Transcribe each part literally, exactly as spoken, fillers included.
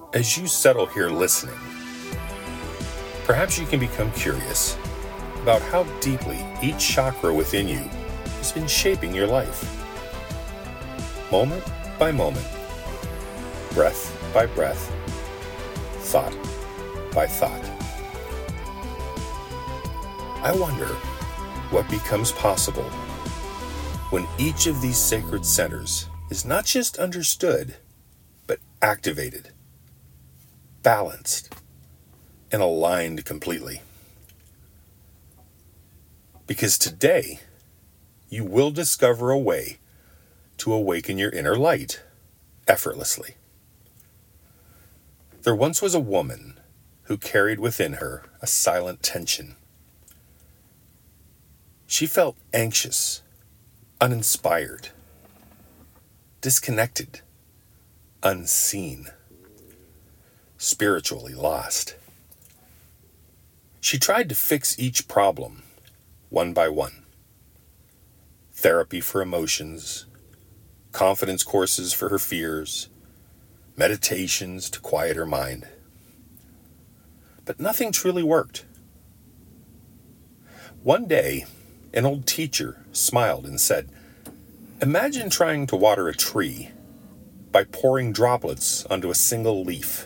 As you settle here listening, perhaps you can become curious about how deeply each chakra within you has been shaping your life. Moment by moment, breath by breath, thought by thought. I wonder what becomes possible when each of these sacred centers is not just understood, but activated, balanced, and aligned completely. Because today, you will discover a way to awaken your inner light effortlessly. There once was a woman who carried within her a silent tension. She felt anxious, uninspired, disconnected, unseen, spiritually lost. She tried to fix each problem one by one. Therapy for emotions, confidence courses for her fears, meditations to quiet her mind. But nothing truly worked. One day, an old teacher smiled and said, "Imagine trying to water a tree by pouring droplets onto a single leaf.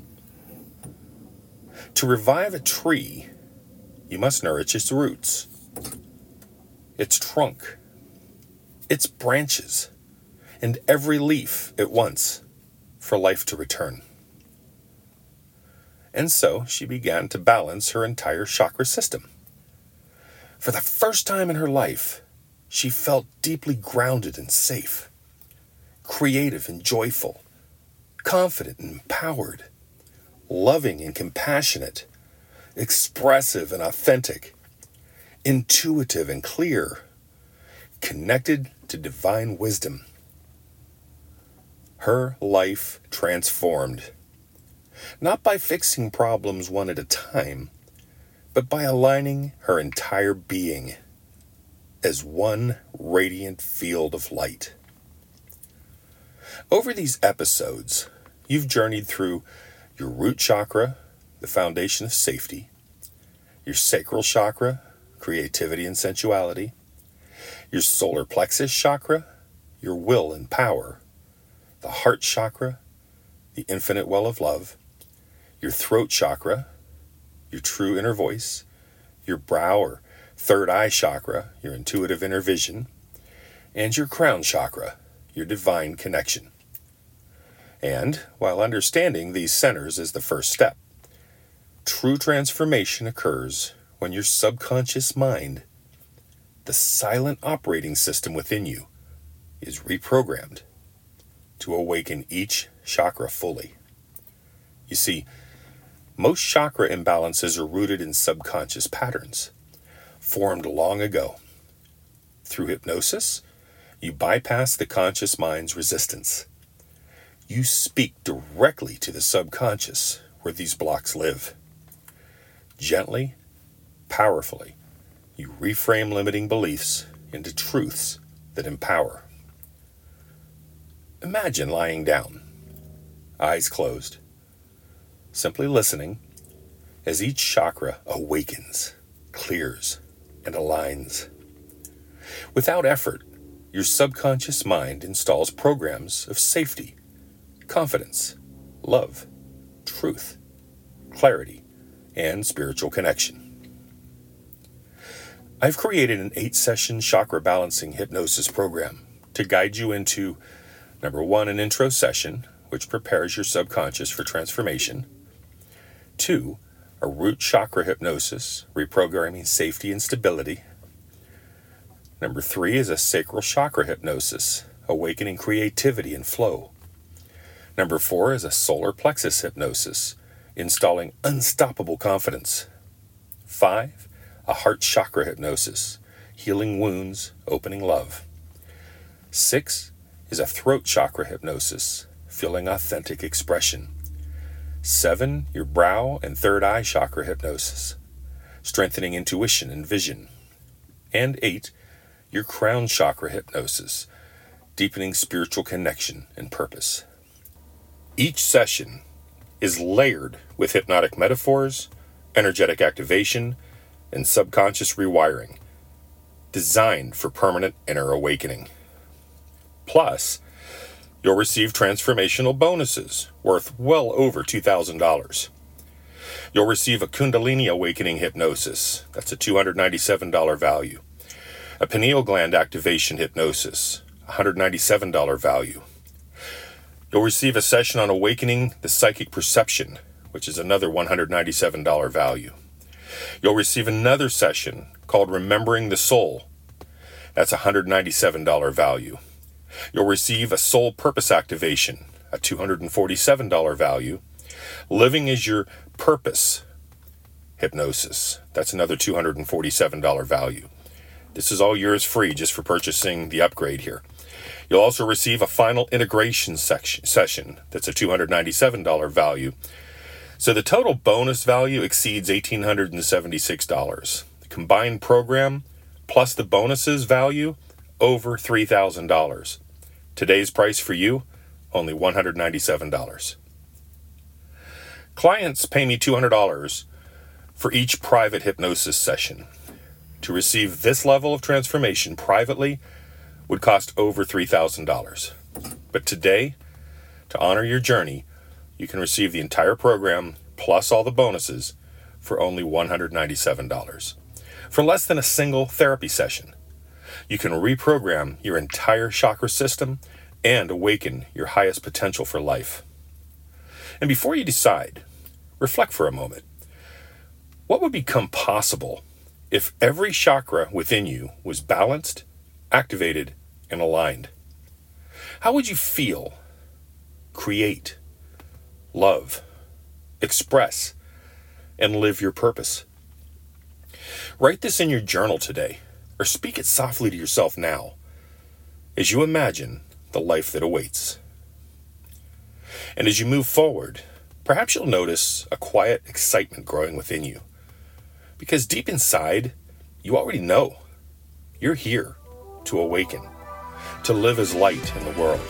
To revive a tree, you must nourish its roots, its trunk, its branches, and every leaf at once for life to return." And so she began to balance her entire chakra system. For the first time in her life, she felt deeply grounded and safe, creative and joyful, confident and empowered, loving and compassionate, expressive and authentic, intuitive and clear, connected to divine wisdom. Her life transformed, not by fixing problems one at a time, but by aligning her entire being as one radiant field of light. Over these episodes, you've journeyed through your root chakra, the foundation of safety, your sacral chakra, creativity and sensuality, your solar plexus chakra, your will and power, the heart chakra, the infinite well of love, your throat chakra, your true inner voice, your brow or third eye chakra, your intuitive inner vision, and your crown chakra, your divine connection. And while understanding these centers is the first step, true transformation occurs when your subconscious mind, the silent operating system within you, is reprogrammed to awaken each chakra fully. You see, most chakra imbalances are rooted in subconscious patterns, formed long ago. Through hypnosis, you bypass the conscious mind's resistance. You speak directly to the subconscious where these blocks live. Gently, powerfully, you reframe limiting beliefs into truths that empower. Imagine lying down, eyes closed, simply listening as each chakra awakens, clears, and aligns. Without effort, your subconscious mind installs programs of safety, confidence, love, truth, clarity, and spiritual connection. I've created an eight-session chakra balancing hypnosis program to guide you into, number one, an intro session, which prepares your subconscious for transformation. Two, a root chakra hypnosis, reprogramming safety and stability. Number three is a sacral chakra hypnosis, awakening creativity and flow. Number four is a solar plexus hypnosis, installing unstoppable confidence. Five, a heart chakra hypnosis, healing wounds, opening love. Six is a throat chakra hypnosis, feeling authentic expression. Seven, your brow and third eye chakra hypnosis, strengthening intuition and vision. And eight, your crown chakra hypnosis, deepening spiritual connection and purpose. Each session is layered with hypnotic metaphors, energetic activation, and subconscious rewiring, designed for permanent inner awakening. Plus, you'll receive transformational bonuses worth well over two thousand dollars. You'll receive a Kundalini Awakening Hypnosis, that's a two hundred ninety-seven dollars value. A pineal gland activation hypnosis, one hundred ninety-seven dollars value. You'll receive a session on awakening the psychic perception, which is another one hundred ninety-seven dollars value. You'll receive another session called Remembering the Soul. That's a one hundred ninety-seven dollars value. You'll receive a soul purpose activation, a two hundred forty-seven dollars value. Living as Your Purpose hypnosis. That's another two hundred forty-seven dollars value. This is all yours free just for purchasing the upgrade here. You'll also receive a final integration section, session. That's a two hundred ninety-seven dollars value. So the total bonus value exceeds one thousand eight hundred seventy-six dollars. The combined program plus the bonuses value over three thousand dollars. Today's price for you, only one hundred ninety-seven dollars. Clients pay me two hundred dollars for each private hypnosis session. To receive this level of transformation privately would cost over three thousand dollars. But today, to honor your journey, you can receive the entire program plus all the bonuses for only one hundred ninety-seven dollars. For less than a single therapy session, you can reprogram your entire chakra system and awaken your highest potential for life. And before you decide, reflect for a moment. What would become possible if every chakra within you was balanced, activated, and aligned? How would you feel, create, love, express, and live your purpose? Write this in your journal today, or speak it softly to yourself now, as you imagine the life that awaits. And as you move forward, perhaps you'll notice a quiet excitement growing within you. Because deep inside, you already know you're here to awaken, to live as light in the world.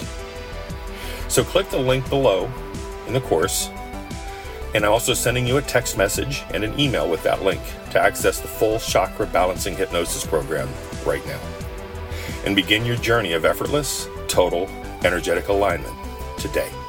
So click the link below in the course, and I'm also sending you a text message and an email with that link to access the full chakra balancing hypnosis program right now. And begin your journey of effortless, total, energetic alignment today.